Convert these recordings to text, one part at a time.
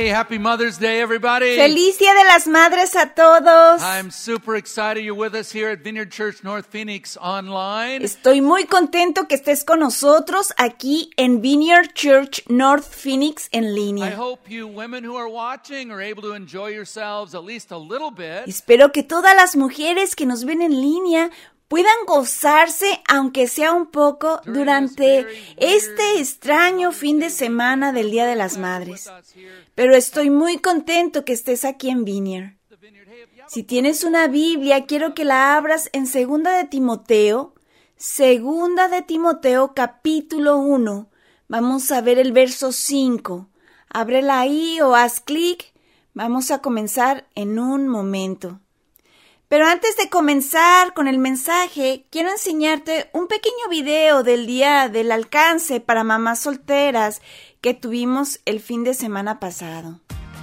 Hey, happy Mother's Day, everybody. ¡Feliz Día de las Madres a todos! I'm super excited you're with us here at Vineyard Church North Phoenix online. Estoy muy contento que estés con nosotros aquí en Vineyard Church North Phoenix en I línea. hope you women who are watching are able to enjoy yourselves at least a little bit. Espero que todas las mujeres que nos ven en línea puedan gozarse, aunque sea un poco, durante este extraño fin de semana del Día de las Madres. Pero estoy muy contento que estés aquí en Vineyard. Si tienes una Biblia, quiero que la abras en 2 de Timoteo capítulo 1. Vamos a ver el verso 5. Ábrela ahí o haz clic. Vamos a comenzar en un momento. Pero antes de comenzar con el mensaje, quiero enseñarte un pequeño video del Día del Alcance para mamás solteras que tuvimos el fin de semana pasado.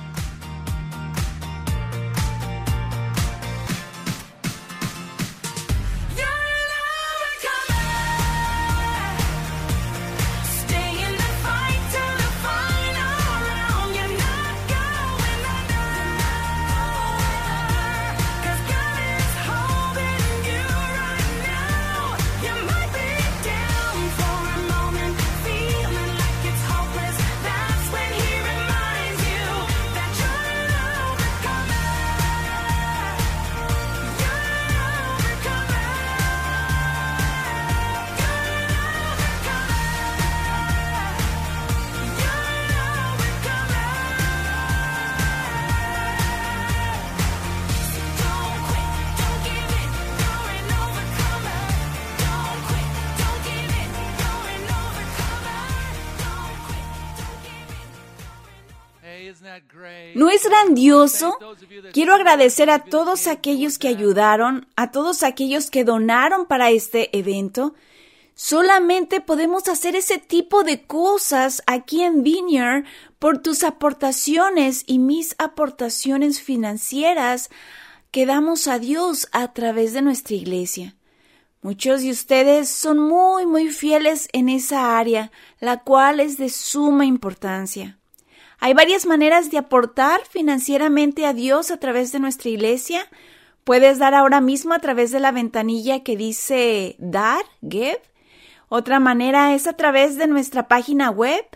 ¿No es grandioso? Quiero agradecer a todos aquellos que ayudaron, a todos aquellos que donaron para este evento. Solamente podemos hacer ese tipo de cosas aquí en Vineyard por tus aportaciones y mis aportaciones financieras que damos a Dios a través de nuestra iglesia. Muchos de ustedes son muy fieles en esa área, la cual es de suma importancia. Hay varias maneras de aportar financieramente a Dios a través de nuestra iglesia. Puedes dar ahora mismo a través de la ventanilla que dice Dar, Give. Otra manera es a través de nuestra página web,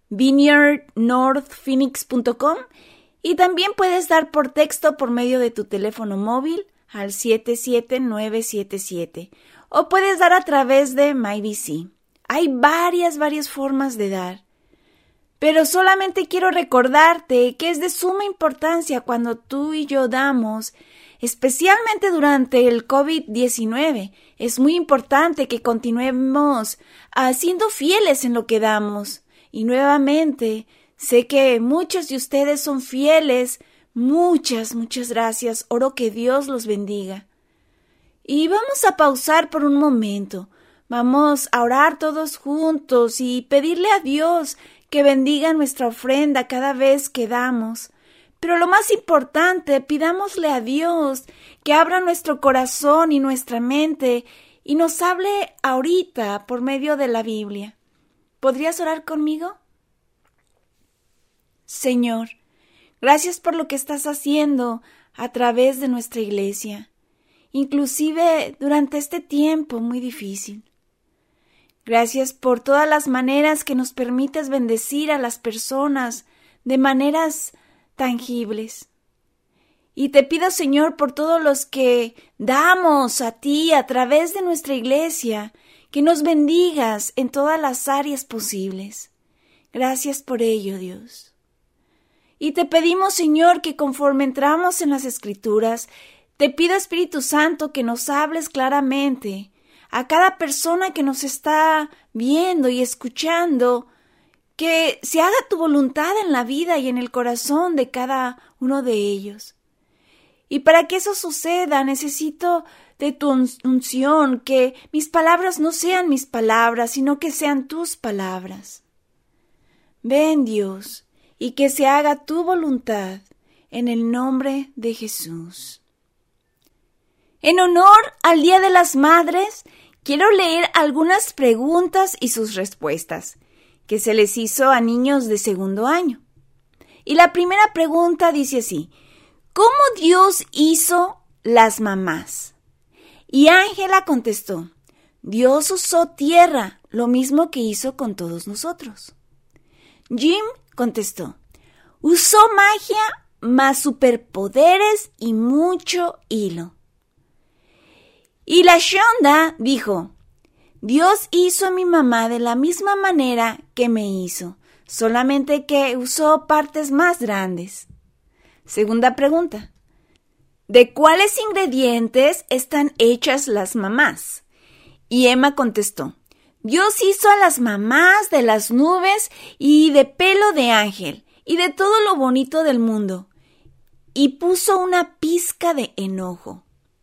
vineyardnorthphoenix.com. Y también puedes dar por texto por medio de tu teléfono móvil al 77977. O puedes dar a través de MyVC. Hay varias formas de dar. Pero solamente quiero recordarte que es de suma importancia cuando tú y yo damos, especialmente durante el COVID-19. Es muy importante que continuemos siendo fieles en lo que damos. Y nuevamente, sé que muchos de ustedes son fieles. Muchas gracias. Oro que Dios los bendiga. Y vamos a pausar por un momento. Vamos a orar todos juntos y pedirle a Dios que bendiga nuestra ofrenda cada vez que damos. Pero lo más importante, pidámosle a Dios que abra nuestro corazón y nuestra mente y nos hable ahorita por medio de la Biblia. ¿Podrías orar conmigo? Señor, gracias por lo que estás haciendo a través de nuestra iglesia, inclusive durante este tiempo muy difícil. Gracias por todas las maneras que nos permites bendecir a las personas de maneras tangibles. Y te pido, Señor, por todos los que damos a ti a través de nuestra iglesia, que nos bendigas en todas las áreas posibles. Gracias por ello, Dios. Y te pedimos, Señor, que conforme entramos en las Escrituras, te pido, Espíritu Santo, que nos hables claramente a cada persona que nos está viendo y escuchando, que se haga tu voluntad en la vida y en el corazón de cada uno de ellos. Y para que eso suceda, necesito de tu unción, que mis palabras no sean mis palabras, sino que sean tus palabras. Ven, Dios, y que se haga tu voluntad en el nombre de Jesús. En honor al Día de las Madres, quiero leer algunas preguntas y sus respuestas que se les hizo a niños de segundo año. Y la primera pregunta dice así: ¿cómo Dios hizo las mamás? Y Ángela contestó: Dios usó tierra, lo mismo que hizo con todos nosotros. Jim contestó: usó magia, más superpoderes y mucho hilo. Y la Shonda dijo: Dios hizo a mi mamá de la misma manera que me hizo, solamente que usó partes más grandes. Segunda pregunta: ¿de cuáles ingredientes están hechas las mamás? Y Emma contestó: Dios hizo a las mamás de las nubes y de pelo de ángel y de todo lo bonito del mundo, y puso una pizca de enojo.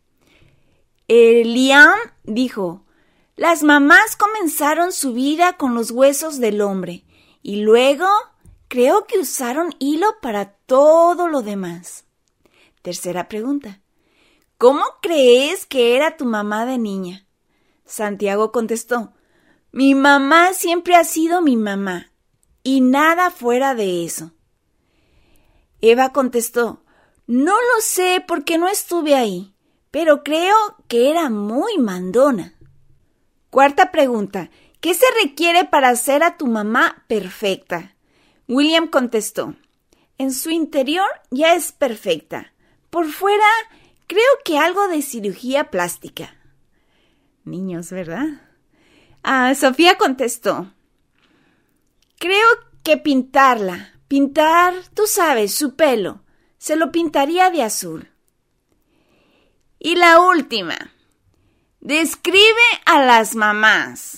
Liam dijo: las mamás comenzaron su vida con los huesos del hombre y luego creo que usaron hilo para todo lo demás. Tercera pregunta: ¿cómo crees que era tu mamá de niña? Santiago contestó: mi mamá siempre ha sido mi mamá y nada fuera de eso. Eva contestó: no lo sé porque no estuve ahí, pero creo que era muy mandona. Cuarta pregunta: ¿qué se requiere para hacer a tu mamá perfecta? William contestó: en su interior ya es perfecta. Por fuera, creo que algo de cirugía plástica. Niños, ¿verdad? Sofía contestó: creo que pintar, tú sabes, su pelo, se lo pintaría de azul. Y la última: describe a las mamás.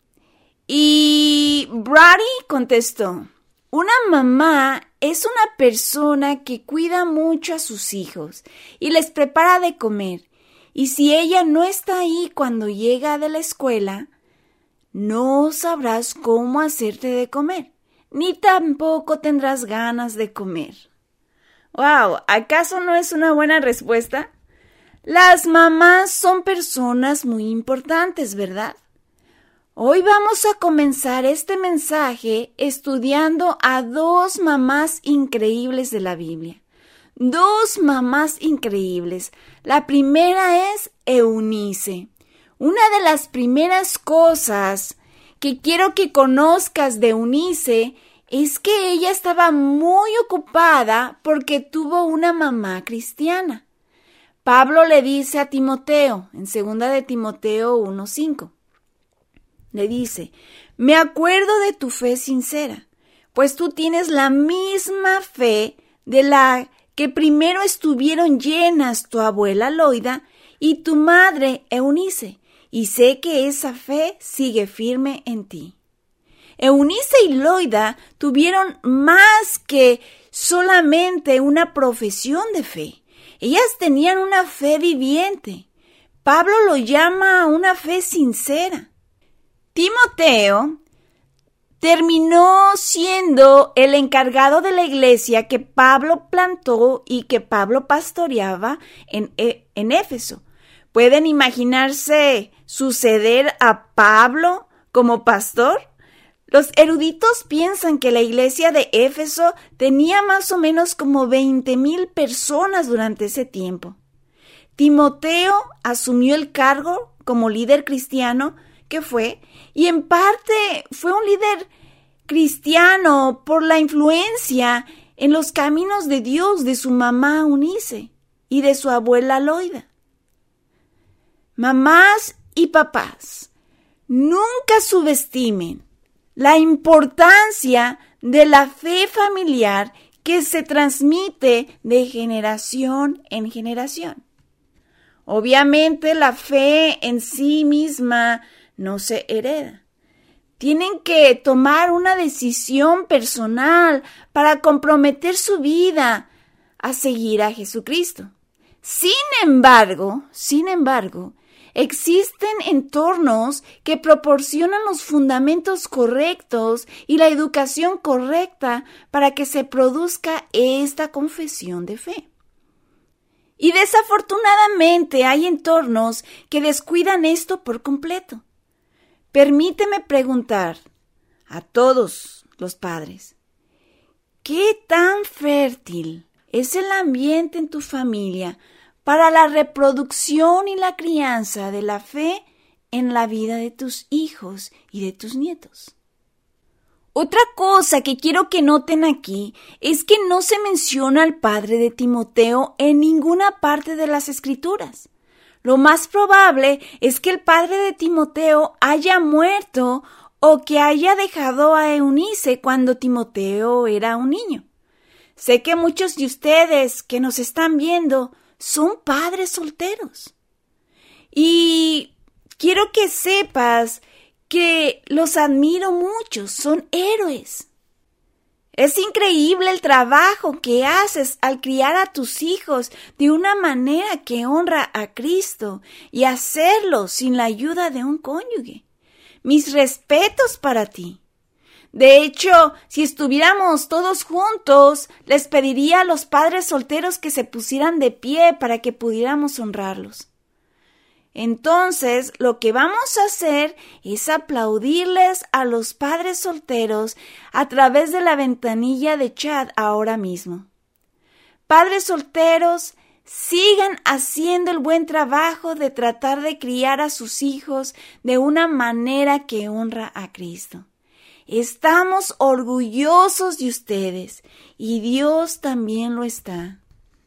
Y Brady contestó: una mamá es una persona que cuida mucho a sus hijos y les prepara de comer. Y si ella no está ahí cuando llega de la escuela, no sabrás cómo hacerte de comer, ni tampoco tendrás ganas de comer. ¡Wow! ¿Acaso no es una buena respuesta? Las mamás son personas muy importantes, ¿verdad? Hoy vamos a comenzar este mensaje estudiando a dos mamás increíbles de la Biblia. Dos mamás increíbles. La primera es Eunice. Una de las primeras cosas que quiero que conozcas de Eunice es que ella estaba muy ocupada porque tuvo una mamá cristiana. Pablo le dice a Timoteo, en 2 de Timoteo 1:5, le dice: me acuerdo de tu fe sincera, pues tú tienes la misma fe de la que primero estuvieron llenas tu abuela Loida y tu madre Eunice, y sé que esa fe sigue firme en ti. Eunice y Loida tuvieron más que solamente una profesión de fe. Ellas tenían una fe viviente. Pablo lo llama una fe sincera. Timoteo terminó siendo el encargado de la iglesia que Pablo plantó y que Pablo pastoreaba en Éfeso. ¿Pueden imaginarse suceder a Pablo como pastor? Los eruditos piensan que la iglesia de Éfeso tenía más o menos como 20,000 personas durante ese tiempo. Timoteo asumió el cargo como líder cristiano que fue, y en parte fue un líder cristiano por la influencia en los caminos de Dios de su mamá Eunice y de su abuela Loida. Mamás y papás, nunca subestimen la importancia de la fe familiar que se transmite de generación en generación. Obviamente la fe en sí misma no se hereda. Tienen que tomar una decisión personal para comprometer su vida a seguir a Jesucristo. Sin embargo, existen entornos que proporcionan los fundamentos correctos y la educación correcta para que se produzca esta confesión de fe. Y desafortunadamente hay entornos que descuidan esto por completo. Permíteme preguntar a todos los padres: ¿Qué tan fértil es el ambiente en tu familia para la reproducción y la crianza de la fe en la vida de tus hijos y de tus nietos? Otra cosa que quiero que noten aquí es que no se menciona al padre de Timoteo en ninguna parte de las Escrituras. Lo más probable es que el padre de Timoteo haya muerto o que haya dejado a Eunice cuando Timoteo era un niño. Sé que muchos de ustedes que nos están viendo son padres solteros. Y quiero que sepas que los admiro mucho, son héroes. Es increíble el trabajo que haces al criar a tus hijos de una manera que honra a Cristo y hacerlo sin la ayuda de un cónyuge. Mis respetos para ti. De hecho, si estuviéramos todos juntos, les pediría a los padres solteros que se pusieran de pie para que pudiéramos honrarlos. Entonces, lo que vamos a hacer es aplaudirles a los padres solteros a través de la ventanilla de chat ahora mismo. Padres solteros, sigan haciendo el buen trabajo de tratar de criar a sus hijos de una manera que honra a Cristo. Estamos orgullosos de ustedes y Dios también lo está.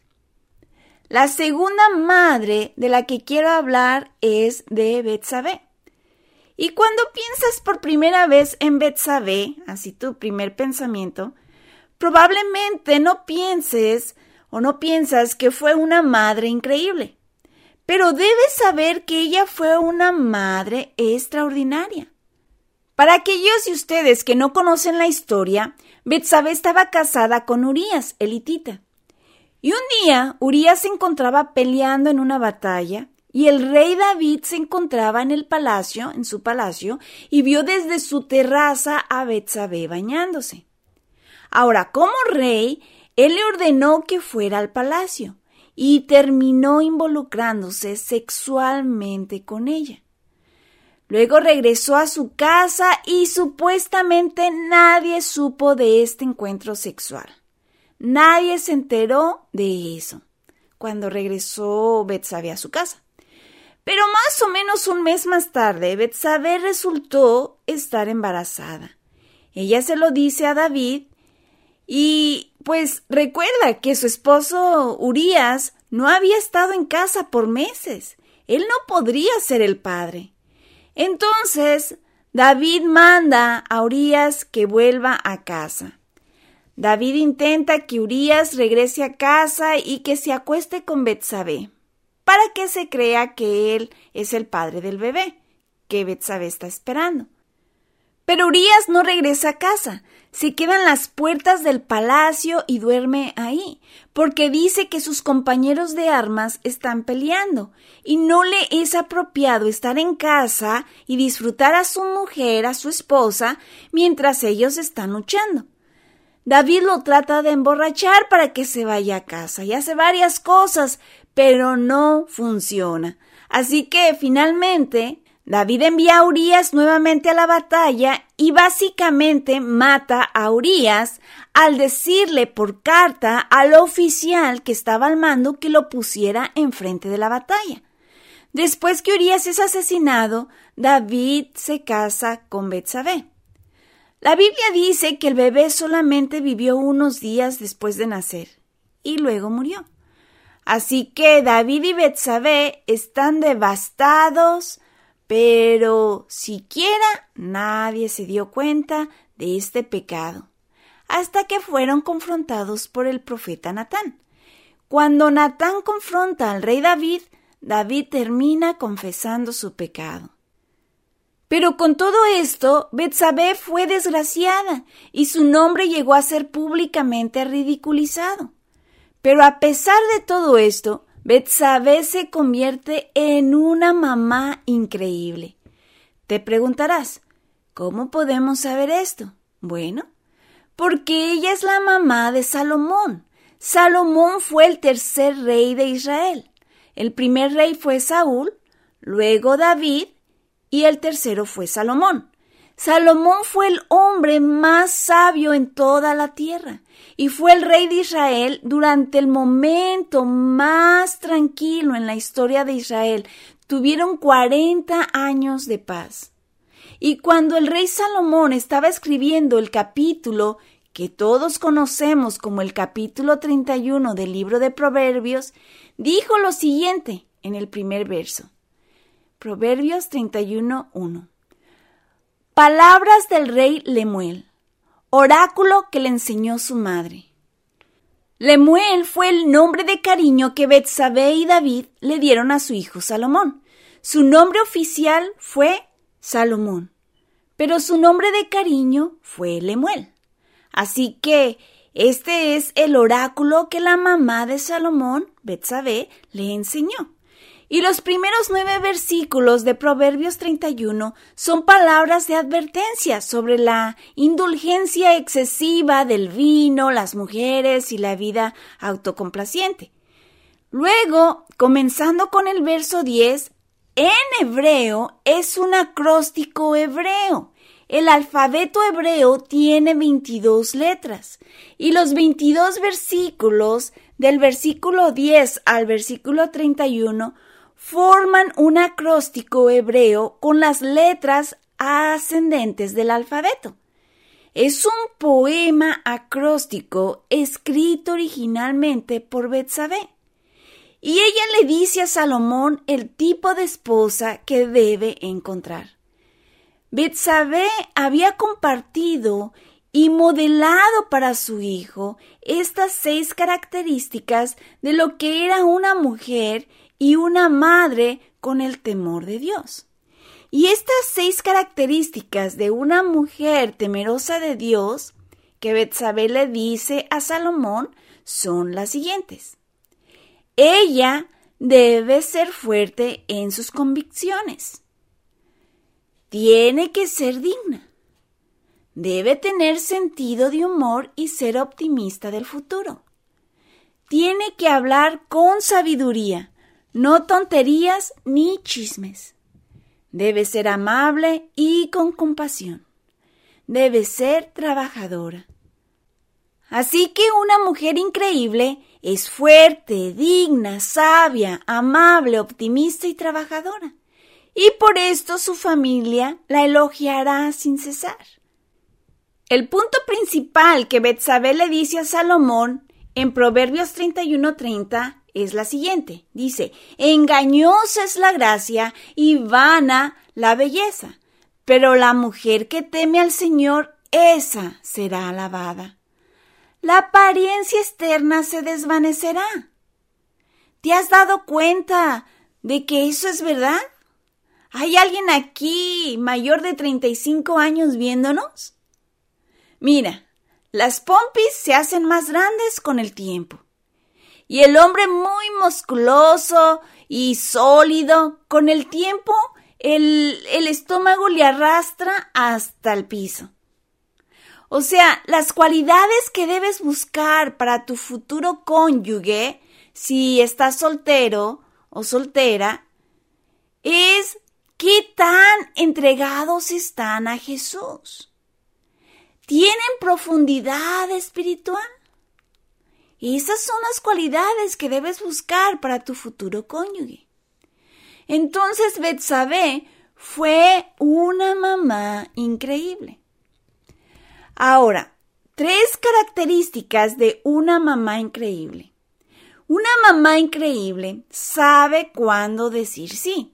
La segunda madre de la que quiero hablar es de Betsabé. Y cuando piensas por primera vez en Betsabé, así tu primer pensamiento, probablemente no piensas que fue una madre increíble. Pero debes saber que ella fue una madre extraordinaria. Para aquellos de ustedes que no conocen la historia, Betsabé estaba casada con Urías, elitita. Y un día Urías se encontraba peleando en una batalla y el rey David se encontraba en su palacio y vio desde su terraza a Betsabé bañándose. Ahora, como rey, él le ordenó que fuera al palacio y terminó involucrándose sexualmente con ella. Luego regresó a su casa y supuestamente nadie supo de este encuentro sexual. Nadie se enteró de eso cuando regresó Betsabé a su casa. Pero más o menos un mes más tarde, Betsabé resultó estar embarazada. Ella se lo dice a David y pues recuerda que su esposo Urías no había estado en casa por meses. Él no podría ser el padre. Entonces, David manda a Urías que vuelva a casa. David intenta que Urías regrese a casa y que se acueste con Betsabé, para que se crea que él es el padre del bebé, que Betsabé está esperando. Pero Urías no regresa a casa, se queda en las puertas del palacio y duerme ahí, porque dice que sus compañeros de armas están peleando y no le es apropiado estar en casa y disfrutar a su mujer, a su esposa, mientras ellos están luchando. David lo trata de emborrachar para que se vaya a casa y hace varias cosas, pero no funciona. Así que finalmente David envía a Urías nuevamente a la batalla y básicamente mata a Urías al decirle por carta al oficial que estaba al mando que lo pusiera enfrente de la batalla. Después que Urías es asesinado, David se casa con Betsabé. La Biblia dice que el bebé solamente vivió unos días después de nacer y luego murió. Así que David y Betsabé están devastados, pero siquiera nadie se dio cuenta de este pecado, hasta que fueron confrontados por el profeta Natán. Cuando Natán confronta al rey David, David termina confesando su pecado. Pero con todo esto, Betsabé fue desgraciada y su nombre llegó a ser públicamente ridiculizado. Pero a pesar de todo esto, Betsabé se convierte en una mamá increíble. Te preguntarás, ¿cómo podemos saber esto? Bueno, porque ella es la mamá de Salomón. Salomón fue el tercer rey de Israel. El primer rey fue Saúl, luego David, y el tercero fue Salomón. Salomón fue el hombre más sabio en toda la tierra y fue el rey de Israel durante el momento más tranquilo en la historia de Israel. Tuvieron 40 años de paz. Y cuando el rey Salomón estaba escribiendo el capítulo que todos conocemos como el capítulo 31 del libro de Proverbios, dijo lo siguiente en el primer verso. Proverbios 31:1. Palabras del rey Lemuel, oráculo que le enseñó su madre. Lemuel fue el nombre de cariño que Betsabé y David le dieron a su hijo Salomón. Su nombre oficial fue Salomón, pero su nombre de cariño fue Lemuel. Así que este es el oráculo que la mamá de Salomón, Betsabé, le enseñó. Y los primeros 9 versículos de Proverbios 31 son palabras de advertencia sobre la indulgencia excesiva del vino, las mujeres y la vida autocomplaciente. Luego, comenzando con el verso 10, en hebreo es un acróstico hebreo. El alfabeto hebreo tiene 22 letras y los 22 versículos del versículo 10 al versículo 31 forman un acróstico hebreo con las letras ascendentes del alfabeto. Es un poema acróstico escrito originalmente por Betsabé. Y ella le dice a Salomón el tipo de esposa que debe encontrar. Betsabé había compartido y modelado para su hijo estas 6 características de lo que era una mujer y una madre con el temor de Dios. Y estas 6 características de una mujer temerosa de Dios que Betsabé le dice a Salomón son las siguientes. Ella debe ser fuerte en sus convicciones. Tiene que ser digna. Debe tener sentido de humor y ser optimista del futuro. Tiene que hablar con sabiduría, no tonterías ni chismes. Debe ser amable y con compasión. Debe ser trabajadora. Así que una mujer increíble es fuerte, digna, sabia, amable, optimista y trabajadora. Y por esto su familia la elogiará sin cesar. El punto principal que Betsabé le dice a Salomón en Proverbios 31:30 es la siguiente. Dice, engañosa es la gracia y vana la belleza, pero la mujer que teme al Señor, esa será alabada. La apariencia externa se desvanecerá. ¿Te has dado cuenta de que eso es verdad? ¿Hay alguien aquí mayor de 35 años viéndonos? Mira, las pompis se hacen más grandes con el tiempo. Y el hombre muy musculoso y sólido, con el tiempo el estómago le arrastra hasta el piso. O sea, las cualidades que debes buscar para tu futuro cónyuge, si estás soltero o soltera, es qué tan entregados están a Jesús. ¿Tienen profundidad espiritual? Esas son las cualidades que debes buscar para tu futuro cónyuge. Entonces Betsabé fue una mamá increíble. Ahora, 3 características de una mamá increíble. Una mamá increíble sabe cuándo decir sí.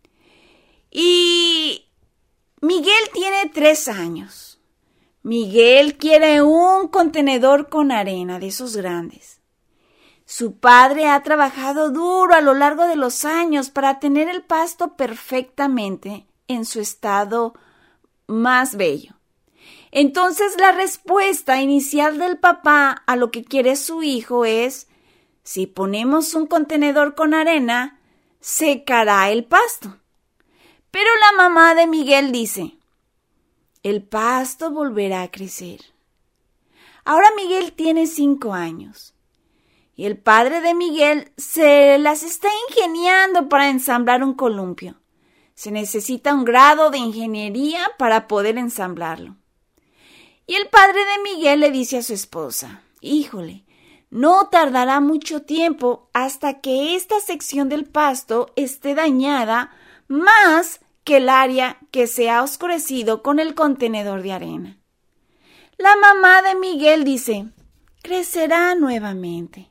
Y Miguel tiene 3 años. Miguel quiere un contenedor con arena de esos grandes. Su padre ha trabajado duro a lo largo de los años para tener el pasto perfectamente en su estado más bello. Entonces la respuesta inicial del papá a lo que quiere su hijo es, si ponemos un contenedor con arena, secará el pasto. Pero la mamá de Miguel dice, el pasto volverá a crecer. Ahora Miguel tiene 5 años y el padre de Miguel se las está ingeniando para ensamblar un columpio. Se necesita un grado de ingeniería para poder ensamblarlo. Y el padre de Miguel le dice a su esposa, híjole, no tardará mucho tiempo hasta que esta sección del pasto esté dañada más que el área que se ha oscurecido con el contenedor de arena. La mamá de Miguel dice, crecerá nuevamente.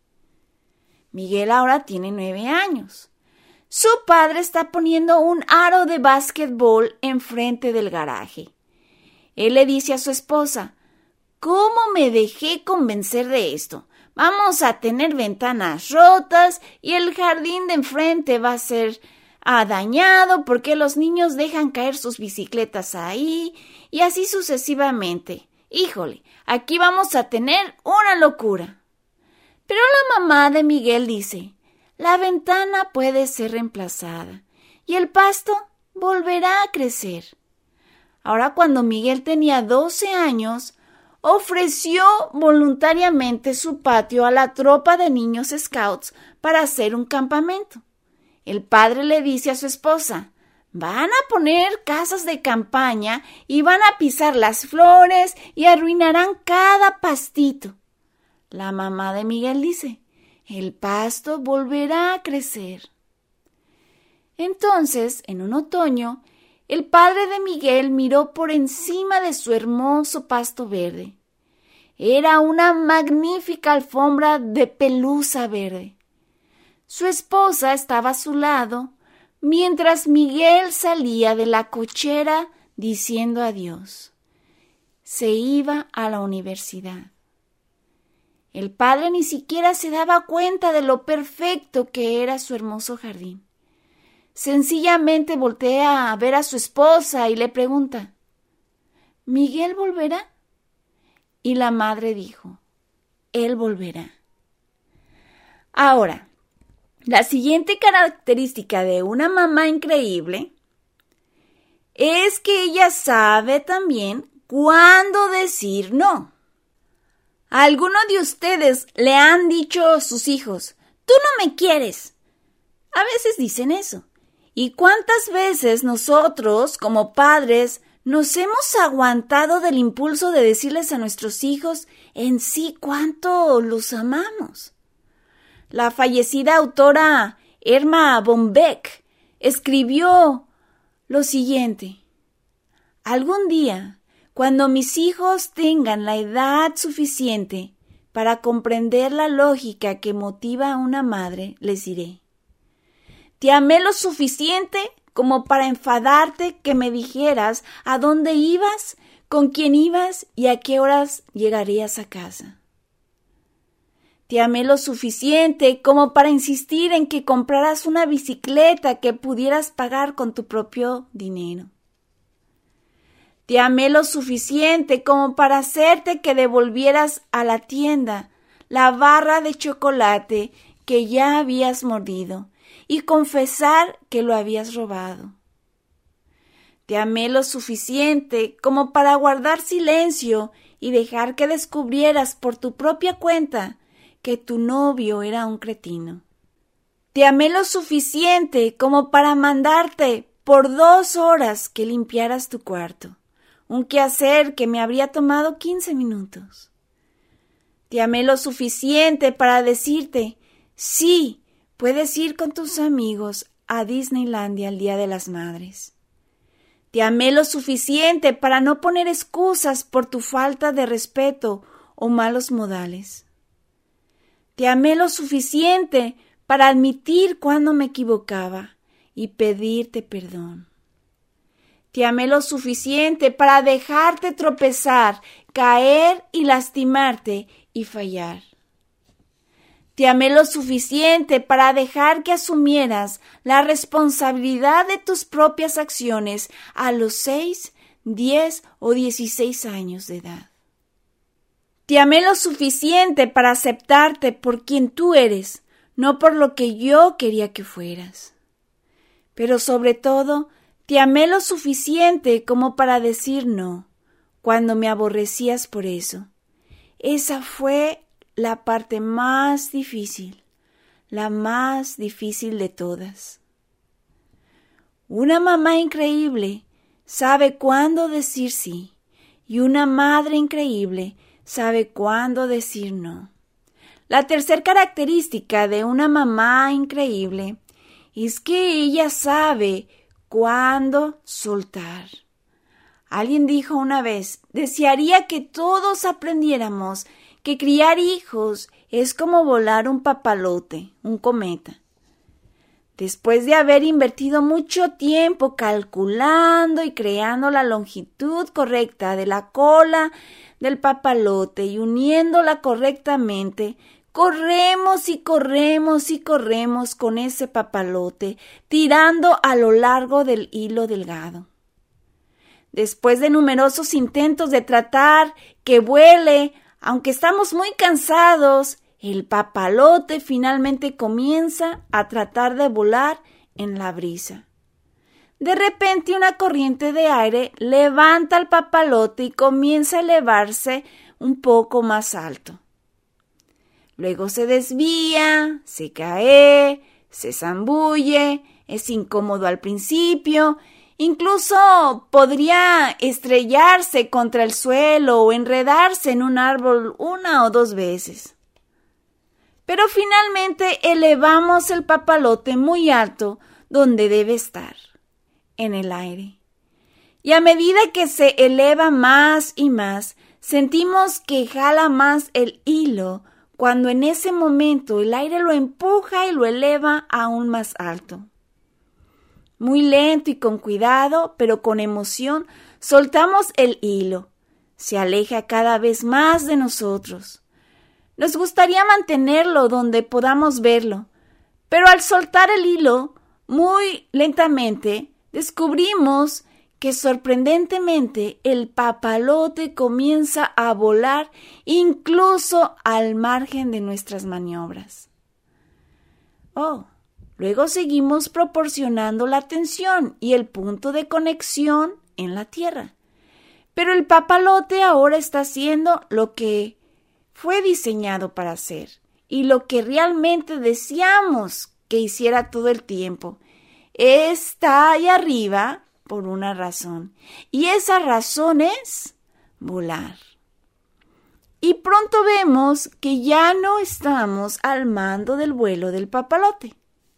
Miguel ahora tiene 9 años. Su padre está poniendo un aro de básquetbol enfrente del garaje. Él le dice a su esposa, ¿cómo me dejé convencer de esto? Vamos a tener ventanas rotas y el jardín de enfrente va a ser dañado porque los niños dejan caer sus bicicletas ahí y así sucesivamente. Híjole, aquí vamos a tener una locura. Pero la mamá de Miguel dice, la ventana puede ser reemplazada y el pasto volverá a crecer. Ahora, cuando Miguel tenía 12 años, ofreció voluntariamente su patio a la tropa de niños scouts para hacer un campamento. El padre le dice a su esposa, van a poner casas de campaña y van a pisar las flores y arruinarán cada pastito. La mamá de Miguel dice, el pasto volverá a crecer. Entonces, en un otoño, el padre de Miguel miró por encima de su hermoso pasto verde. Era una magnífica alfombra de pelusa verde. Su esposa estaba a su lado, mientras Miguel salía de la cochera diciendo adiós. Se iba a la universidad. El padre ni siquiera se daba cuenta de lo perfecto que era su hermoso jardín. Sencillamente voltea a ver a su esposa y le pregunta, ¿Miguel volverá? Y la madre dijo, él volverá. Ahora, la siguiente característica de una mamá increíble es que ella sabe también cuándo decir no. ¿A alguno de ustedes le han dicho a sus hijos, tú no me quieres? A veces dicen eso. ¿Y cuántas veces nosotros, como padres, nos hemos aguantado del impulso de decirles a nuestros hijos en sí cuánto los amamos? La fallecida autora Erma von Beck escribió lo siguiente: algún día, cuando mis hijos tengan la edad suficiente para comprender la lógica que motiva a una madre, les diré, te amé lo suficiente como para enfadarte que me dijeras a dónde ibas, con quién ibas y a qué horas llegarías a casa. Te amé lo suficiente como para insistir en que compraras una bicicleta que pudieras pagar con tu propio dinero. Te amé lo suficiente como para hacerte que devolvieras a la tienda la barra de chocolate que ya habías mordido y confesar que lo habías robado. Te amé lo suficiente como para guardar silencio y dejar que descubrieras por tu propia cuenta que tu novio era un cretino. Te amé lo suficiente como para mandarte por 2 horas que limpiaras tu cuarto, un quehacer que me habría tomado 15 minutos. Te amé lo suficiente para decirte, sí, puedes ir con tus amigos a Disneylandia el Día de las Madres. Te amé lo suficiente para no poner excusas por tu falta de respeto o malos modales. Te amé lo suficiente para admitir cuando me equivocaba y pedirte perdón. Te amé lo suficiente para dejarte tropezar, caer y lastimarte y fallar. Te amé lo suficiente para dejar que asumieras la responsabilidad de tus propias acciones a los 6, 10 o 16 años de edad. Te amé lo suficiente para aceptarte por quien tú eres, no por lo que yo quería que fueras. Pero sobre todo, te amé lo suficiente como para decir no, cuando me aborrecías por eso. Esa fue la parte más difícil, la más difícil de todas. Una mamá increíble sabe cuándo decir sí y una madre increíble sabe cuándo decir no. La tercera característica de una mamá increíble es que ella sabe cuándo soltar. Alguien dijo una vez, desearía que todos aprendiéramos que criar hijos es como volar un papalote, un cometa. Después de haber invertido mucho tiempo calculando y creando la longitud correcta de la cola del papalote y uniéndola correctamente, corremos y corremos y corremos con ese papalote, tirando a lo largo del hilo delgado. Después de numerosos intentos de tratar que vuele, aunque estamos muy cansados, el papalote finalmente comienza a tratar de volar en la brisa. De repente una corriente de aire levanta al papalote y comienza a elevarse un poco más alto. Luego se desvía, se cae, se zambulle, es incómodo al principio, incluso podría estrellarse contra el suelo o enredarse en un árbol 1 o 2 veces. Pero finalmente elevamos el papalote muy alto donde debe estar, en el aire. Y a medida que se eleva más y más, sentimos que jala más el hilo, cuando en ese momento el aire lo empuja y lo eleva aún más alto. Muy lento y con cuidado, pero con emoción, soltamos el hilo. Se aleja cada vez más de nosotros. Nos gustaría mantenerlo donde podamos verlo, pero al soltar el hilo muy lentamente, descubrimos que sorprendentemente el papalote comienza a volar incluso al margen de nuestras maniobras. Luego seguimos proporcionando la tensión y el punto de conexión en la tierra. Pero el papalote ahora está haciendo lo que fue diseñado para hacer y lo que realmente deseamos que hiciera todo el tiempo. Está ahí arriba por una razón, y esa razón es volar. Y pronto vemos que ya no estamos al mando del vuelo del papalote.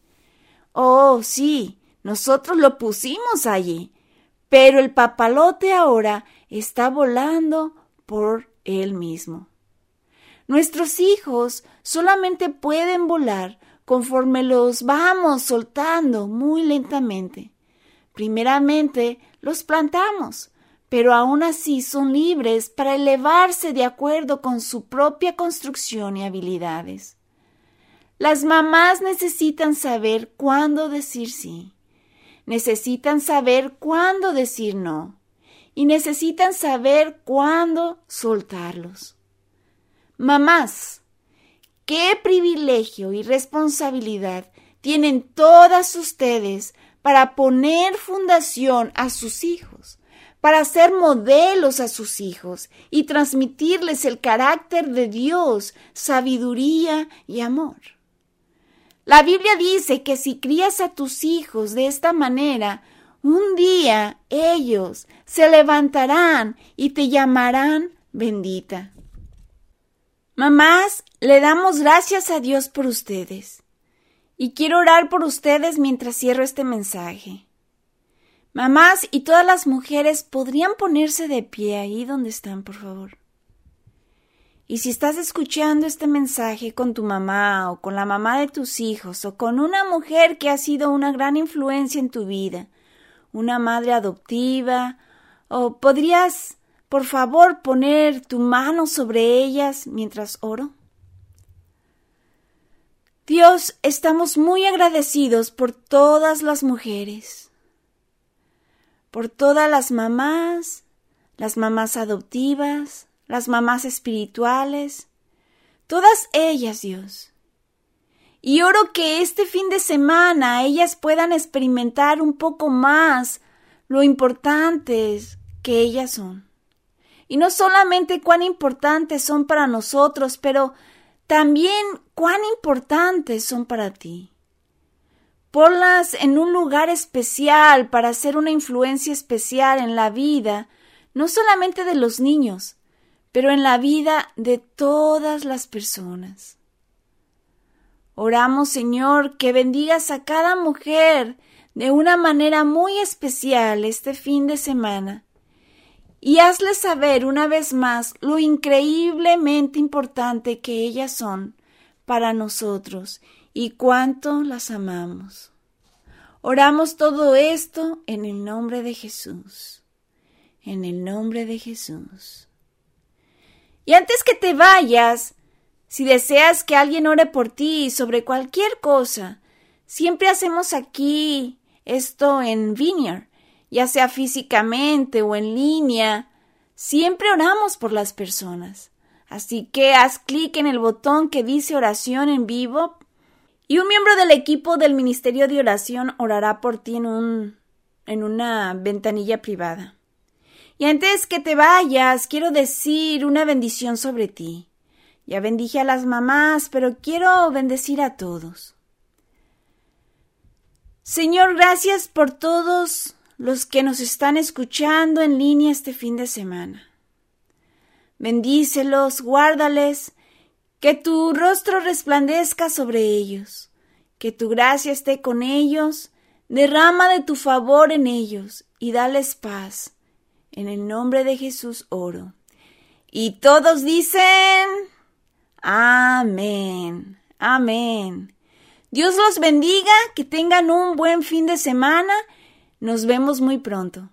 Sí, nosotros lo pusimos allí, pero el papalote ahora está volando por él mismo. Nuestros hijos solamente pueden volar conforme los vamos soltando muy lentamente. Primeramente los plantamos, pero aún así son libres para elevarse de acuerdo con su propia construcción y habilidades. Las mamás necesitan saber cuándo decir sí, necesitan saber cuándo decir no, y necesitan saber cuándo soltarlos. Mamás, qué privilegio y responsabilidad tienen todas ustedes para poner fundación a sus hijos, para ser modelos a sus hijos y transmitirles el carácter de Dios, sabiduría y amor. La Biblia dice que si crías a tus hijos de esta manera, un día ellos se levantarán y te llamarán bendita. Mamás, le damos gracias a Dios por ustedes. Y quiero orar por ustedes mientras cierro este mensaje. Mamás y todas las mujeres podrían ponerse de pie ahí donde están, por favor. Y si estás escuchando este mensaje con tu mamá o con la mamá de tus hijos o con una mujer que ha sido una gran influencia en tu vida, una madre adoptiva, o podrías, por favor, poner tu mano sobre ellas mientras oro. Dios, estamos muy agradecidos por todas las mujeres, por todas las mamás adoptivas, las mamás espirituales, todas ellas, Dios. Y oro que este fin de semana ellas puedan experimentar un poco más lo importantes que ellas son. Y no solamente cuán importantes son para nosotros, pero también cuán importantes son para ti. Ponlas en un lugar especial para hacer una influencia especial en la vida, no solamente de los niños, pero en la vida de todas las personas. Oramos, Señor, que bendigas a cada mujer de una manera muy especial este fin de semana y hazles saber una vez más lo increíblemente importante que ellas son para nosotros y cuánto las amamos. Oramos todo esto en el nombre de Jesús. En el nombre de Jesús. Y antes que te vayas, si deseas que alguien ore por ti sobre cualquier cosa, siempre hacemos aquí esto en Vineyard, ya sea físicamente o en línea, siempre oramos por las personas. Así que haz clic en el botón que dice oración en vivo y un miembro del equipo del Ministerio de Oración orará por ti en una ventanilla privada. Y antes que te vayas, quiero decir una bendición sobre ti. Ya bendije a las mamás, pero quiero bendecir a todos. Señor, gracias por todos los que nos están escuchando en línea este fin de semana. Bendícelos, guárdales, que tu rostro resplandezca sobre ellos, que tu gracia esté con ellos, derrama de tu favor en ellos y dales paz. En el nombre de Jesús oro. Y todos dicen, amén, amén. Dios los bendiga, que tengan un buen fin de semana. Nos vemos muy pronto.